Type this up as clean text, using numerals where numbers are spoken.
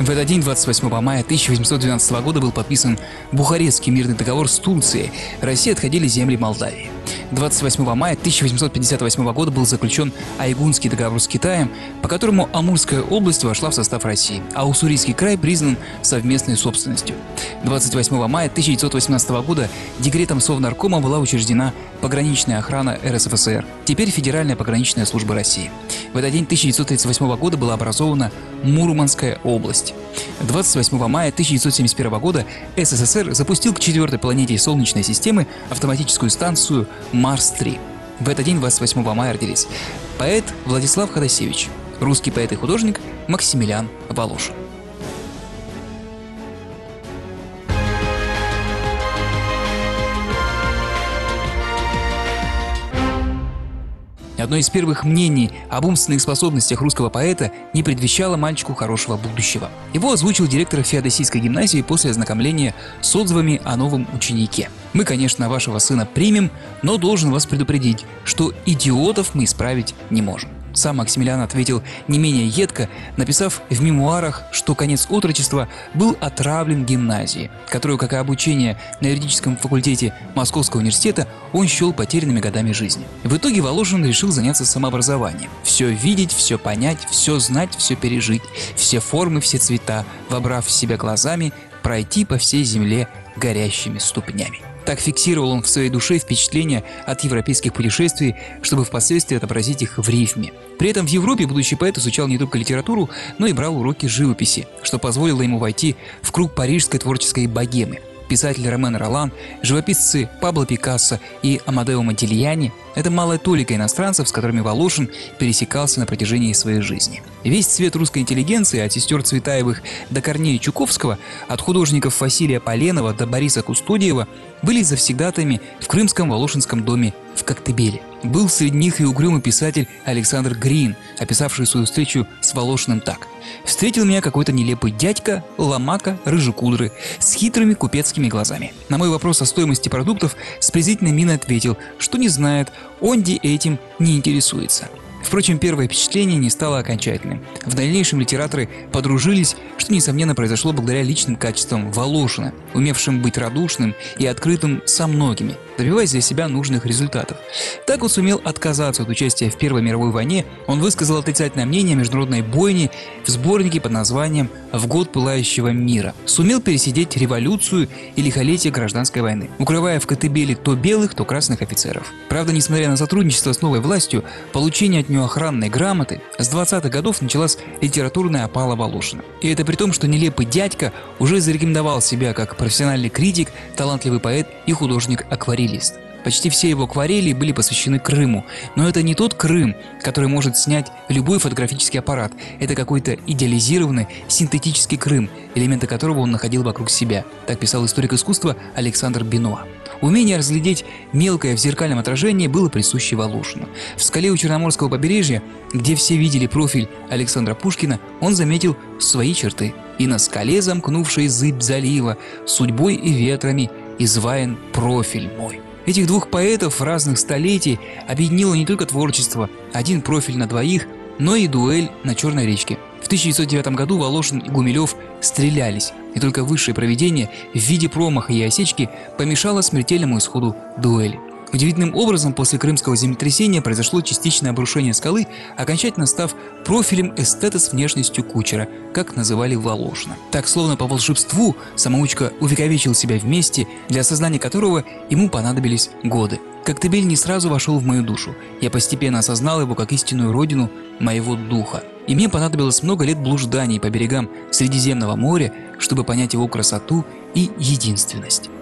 В этот день, 28 мая 1812 года, был подписан Бухарестский мирный договор с Турцией. России отходили земли Молдавии. 28 мая 1858 года был заключен Айгунский договор с Китаем, по которому Амурская область вошла в состав России, а Уссурийский край признан совместной собственностью. 28 мая 1918 года декретом Совнаркома была учреждена пограничная охрана РСФСР, теперь Федеральная пограничная служба России. В этот день 1938 года была образована Мурманская область. 28 мая 1971 года СССР запустил к четвертой планете Солнечной системы автоматическую станцию Марс-3. В этот день, 28 мая, родились поэт Владислав Ходосевич, русский поэт и художник Максимилиан Волошин. Одно из первых мнений об умственных способностях русского поэта не предвещало мальчику хорошего будущего. Его озвучил директор Феодосийской гимназии после ознакомления с отзывами о новом ученике. «Мы, конечно, вашего сына примем, но должен вас предупредить, что идиотов мы исправить не можем». Сам Максимилиан ответил не менее едко, написав в мемуарах, что конец отрочества был отравлен гимназией, которую, как и обучение на юридическом факультете Московского университета, он счел потерянными годами жизни. В итоге Волошин решил заняться самообразованием. Все видеть, все понять, все знать, все пережить, все формы, все цвета, вобрав в себя глазами, пройти по всей земле горящими ступнями. Так фиксировал он в своей душе впечатления от европейских путешествий, чтобы впоследствии отобразить их в рифме. При этом в Европе будущий поэт изучал не только литературу, но и брал уроки живописи, что позволило ему войти в круг парижской творческой богемы. Писатель Ромен Ролан, живописцы Пабло Пикассо и Амадео Модильяни – это малая толика иностранцев, с которыми Волошин пересекался на протяжении своей жизни. Весь цвет русской интеллигенции, от сестер Цветаевых до Корнея Чуковского, от художников Василия Поленова до Бориса Кустодиева, были завсегдатаями в крымском Волошинском доме в Коктебеле. Был среди них и угрюмый писатель Александр Грин, описавший свою встречу с Волошиным так: «Встретил меня какой-то нелепый дядька, ломака, рыжекудры, с хитрыми купецкими глазами. На мой вопрос о стоимости продуктов с презрительной миной ответил, что не знает, онди этим не интересуется». Впрочем, первое впечатление не стало окончательным. В дальнейшем литераторы подружились, что, несомненно, произошло благодаря личным качествам Волошина, умевшим быть радушным и открытым со многими, добиваясь для себя нужных результатов. Так он сумел отказаться от участия в Первой мировой войне, он высказал отрицательное мнение о международной бойне в сборнике под названием «В год пылающего мира», сумел пересидеть революцию и лихолетие гражданской войны, укрывая в Коктебеле то белых, то красных офицеров. Правда, несмотря на сотрудничество с новой властью, получение от нее охранной грамоты, с 20-х годов началась литературная опала Волошина. И это при том, что нелепый дядька уже зарекомендовал себя как профессиональный критик, талантливый поэт и художник-акварелист. Почти все его акварели были посвящены Крыму, но это не тот Крым, который может снять любой фотографический аппарат. Это какой-то идеализированный синтетический Крым, элементы которого он находил вокруг себя. Так писал историк искусства Александр Бенуа. Умение разглядеть мелкое в зеркальном отражении было присуще Волошину. В скале у Черноморского побережья, где все видели профиль Александра Пушкина, он заметил свои черты. «И на скале, замкнувшей зыбь залива, судьбой и ветрами изваян профиль мой». Этих двух поэтов разных столетий объединило не только творчество, один профиль на двоих, но и дуэль на Черной речке. В 1909 году Волошин и Гумилев стрелялись, и только высшее провидение в виде промаха и осечки помешало смертельному исходу дуэли. Удивительным образом после крымского землетрясения произошло частичное обрушение скалы, окончательно став профилем эстета с внешностью кучера, как называли Волошина. Так, словно по волшебству, самоучка увековечил себя в месте, для осознания которого ему понадобились годы. Коктебель не сразу вошел в мою душу. Я постепенно осознал его как истинную родину моего духа. И мне понадобилось много лет блужданий по берегам Средиземного моря, чтобы понять его красоту и единственность.